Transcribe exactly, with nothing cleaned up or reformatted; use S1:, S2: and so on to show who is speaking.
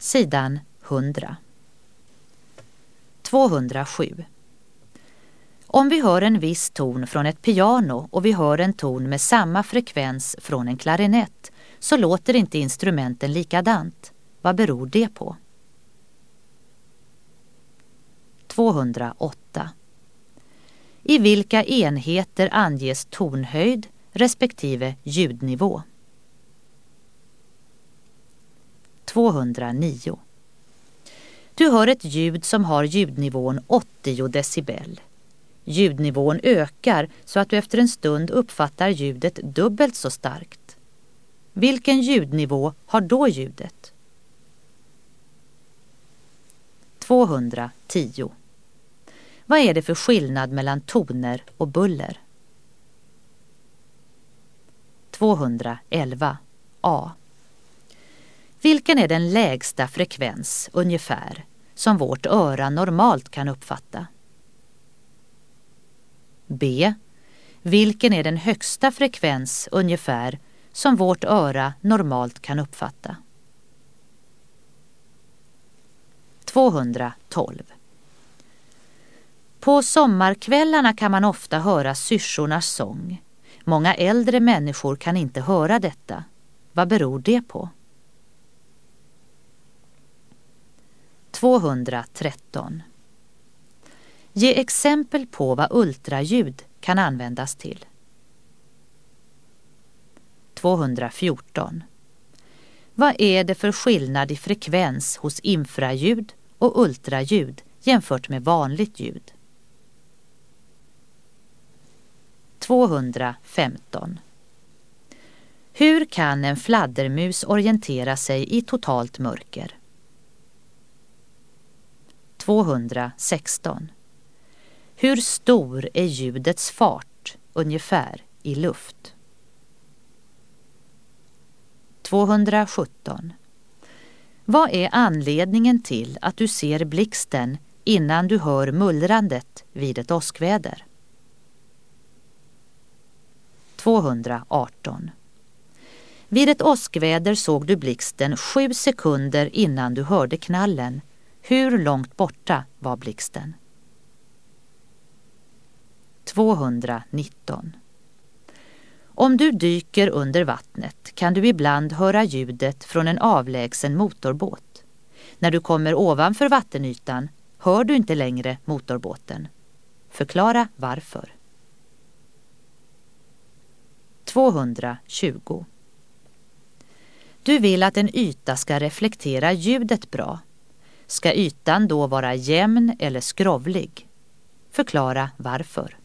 S1: Sidan hundra. tvåhundrasju. Om vi hör en viss ton från ett piano och vi hör en ton med samma frekvens från en klarinett, så låter inte instrumenten likadant. Vad beror det på? tvåhundraåtta. I vilka enheter anges tonhöjd respektive ljudnivå? tvåhundranio. Du hör ett ljud som har ljudnivån åttio decibel. Ljudnivån ökar så att du efter en stund uppfattar ljudet dubbelt så starkt. Vilken ljudnivå har då ljudet? tvåhundratio. Vad är det för skillnad mellan toner och buller? tvåhundraelva. A. Vilken är den lägsta frekvens, ungefär, som vårt öra normalt kan uppfatta? B. Vilken är den högsta frekvens, ungefär, som vårt öra normalt kan uppfatta? tvåhundratolv. På sommarkvällarna kan man ofta höra syrsornas sång. Många äldre människor kan inte höra detta. Vad beror det på? tvåhundratretton. Ge exempel på vad ultraljud kan användas till. tvåhundrafjorton. Vad är det för skillnad i frekvens hos infraljud och ultraljud jämfört med vanligt ljud? tvåhundrafemton. Hur kan en fladdermus orientera sig i totalt mörker? tvåhundrasexton. Hur stor är ljudets fart, ungefär, i luft? tvåhundrasjutton. Vad är anledningen till att du ser blixten innan du hör mullrandet vid ett åskväder? tvåhundraarton. Vid ett åskväder såg du blixten sju sekunder innan du hörde knallen. Hur långt borta var blixten? tvåhundranitton. Om du dyker under vattnet kan du ibland höra ljudet från en avlägsen motorbåt. När du kommer ovanför vattenytan hör du inte längre motorbåten. Förklara varför. tvåhundratjugo. Du vill att en yta ska reflektera ljudet bra. Ska ytan då vara jämn eller skrovlig? Förklara varför.